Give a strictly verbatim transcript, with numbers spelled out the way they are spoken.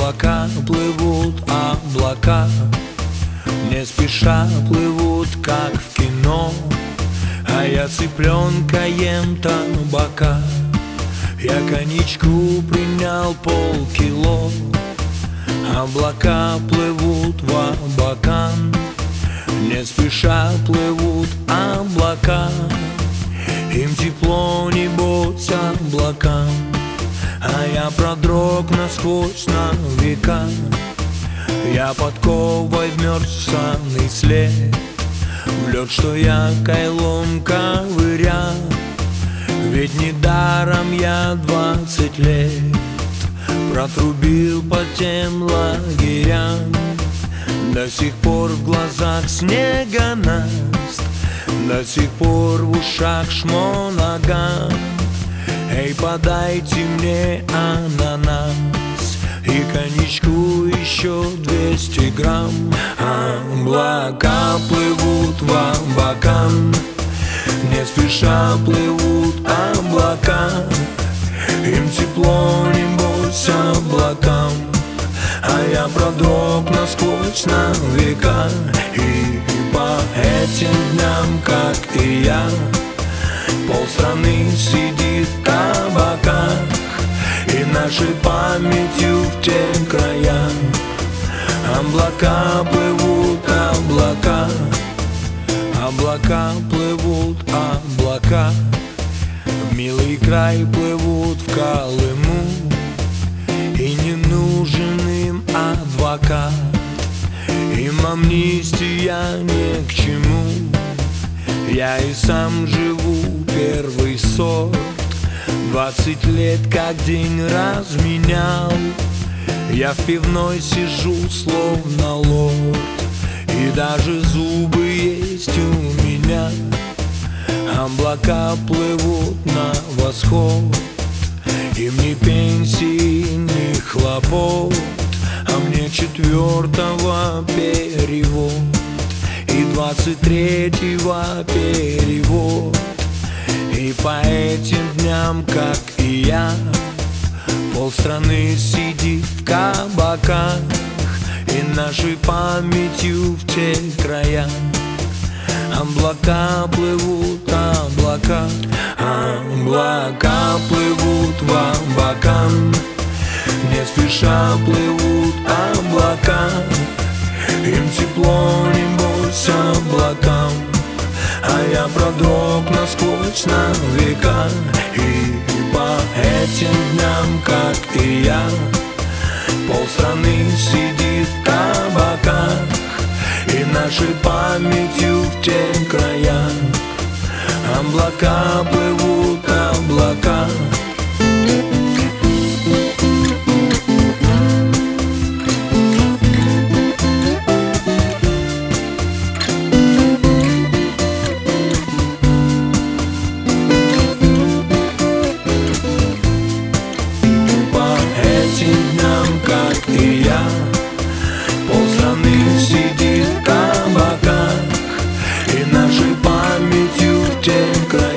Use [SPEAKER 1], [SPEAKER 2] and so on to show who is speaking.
[SPEAKER 1] Облака плывут, облака не спеша плывут, как в кино. А я цыпленка ем табака. Я коньячку принял полкило. Облака плывут в Абакан, не спеша плывут облака. Им тепло, небось, облакам, а я продрог насквозь на века. Я подковой в мерзанный след, в лед, что я кайлом ковырял. Ведь недаром я двадцать лет протрубил по тем лагерям. До сих пор в глазах снегонаст, до сих пор в ушах шмонаган. Эй, подайте мне ананас и коньячку еще двести грамм. Облака плывут в Абакан, не спеша плывут облака. Им тепло, небось, облакам, а я продрог насквозь на века. И по этим дням, как и я, полстраны сидит в кабаках, и нашей памятью в те края облака плывут, облака. Облака плывут, облака в милый край плывут, в Колыму. И не нужен им адвокат, им амнистия ни к чему. Я и сам живу первый сорт, двадцать лет как день разменял. Я в пивной сижу словно лорд, и даже зубы есть у меня. Облака плывут на восход, им ни пенсии, ни хлопот, а мне четвертого перевод и двадцать третьего перевод. И по этим дням, как и я, полстраны сидит в кабаках, и нашей памятью в те края облака плывут, облака. Облака плывут в Абакан, не спеша плывут облака. Им тепло, небось, облакам, а я продрог насквозь на века. И по этим дням, как и я, полстраны сидит в кабаках, и нашей памятью в те края облака плывут, облака. По этим дням, как и я, полстраны сидит в кабаках, и нашей памятью в те края